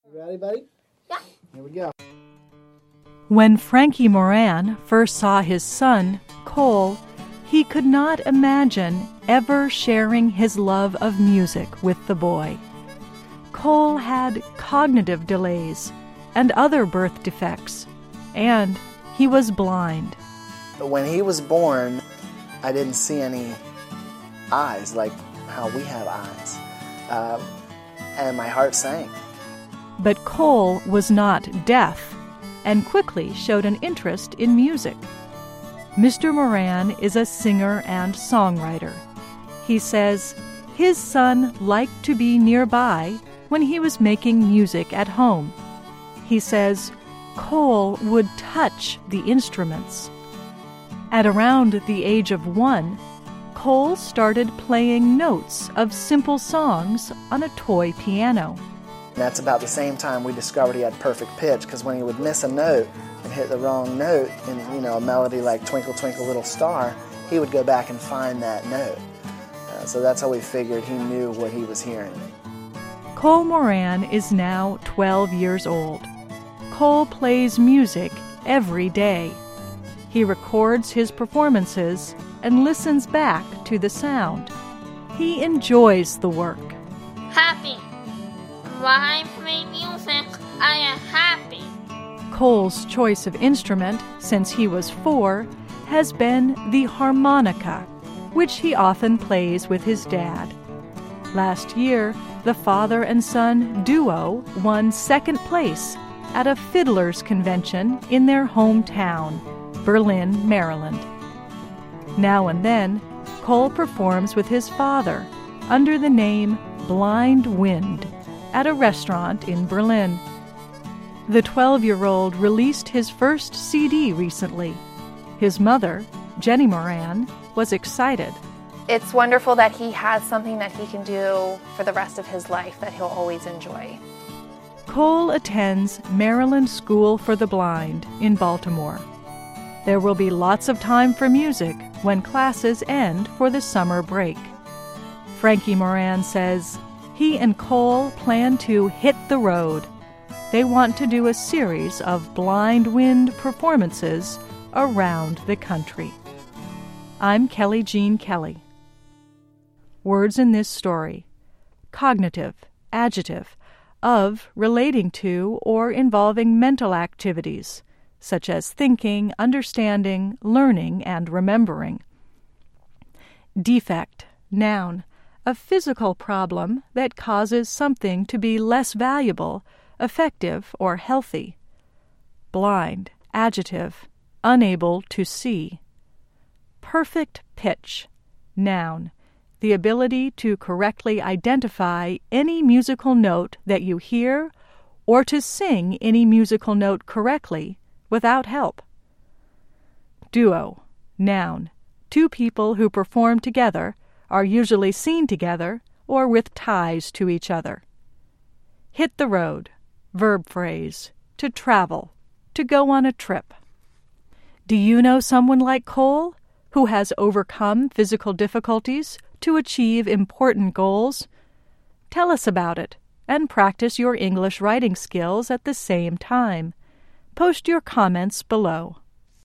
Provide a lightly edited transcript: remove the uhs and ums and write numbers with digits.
You ready, buddy? Yeah. Here we go. When Frankie Moran first saw his son, Cole, he could not imagine ever sharing his love of music with the boy. Cole had cognitive delays and other birth defects, and he was blind. When he was born, I didn't see any eyes like how we have eyes, and my heart sank. But Cole was not deaf and quickly showed an interest in music. Mr. Moran is a singer and songwriter. He says his son liked to be nearby when he was making music at home. He says Cole would touch the instruments. At around the age of 1, Cole started playing notes of simple songs on a toy piano. That's about the same time we discovered he had perfect pitch, because when he would miss a note and hit the wrong note in, a melody like Twinkle Twinkle Little Star, he would go back and find that note. So that's how we figured he knew what he was hearing. Cole Moran is now 12 years old. Cole plays music every day. He records his performances and listens back to the sound. He enjoys the work. Happy. When I play music, I am happy. Cole's choice of instrument since he was 4 has been the harmonica, which he often plays with his dad. Last year, the father and son duo won 2nd place at a fiddlers' convention in their hometown, Berlin, Maryland. Now and then, Cole performs with his father under the name Blind Wind at a restaurant in Berlin. The 12-year-old released his first CD recently. His mother, Jenny Moran, was excited. It's wonderful that he has something that he can do for the rest of his life that he'll always enjoy. Cole attends Maryland School for the Blind in Baltimore. There will be lots of time for music when classes end for the summer break. Frankie Moran says he and Cole plan to hit the road. They want to do a series of Blind Wind performances around the country. I'm Kelly Jean Kelly. Words in this story: cognitive, adjective, of relating to or involving mental activities, such as thinking, understanding, learning, and remembering. Defect, noun, a physical problem that causes something to be less valuable, effective, or healthy. Blind, adjective, unable to see. Perfect pitch, noun, the ability to correctly identify any musical note that you hear or to sing any musical note correctly without help. Duo, noun, 2 people who perform together, are usually seen together or with ties to each other. Hit the road, verb phrase, to travel, to go on a trip. Do you know someone like Cole who has overcome physical difficulties to achieve important goals? Tell us about it and practice your English writing skills at the same time. Post your comments below.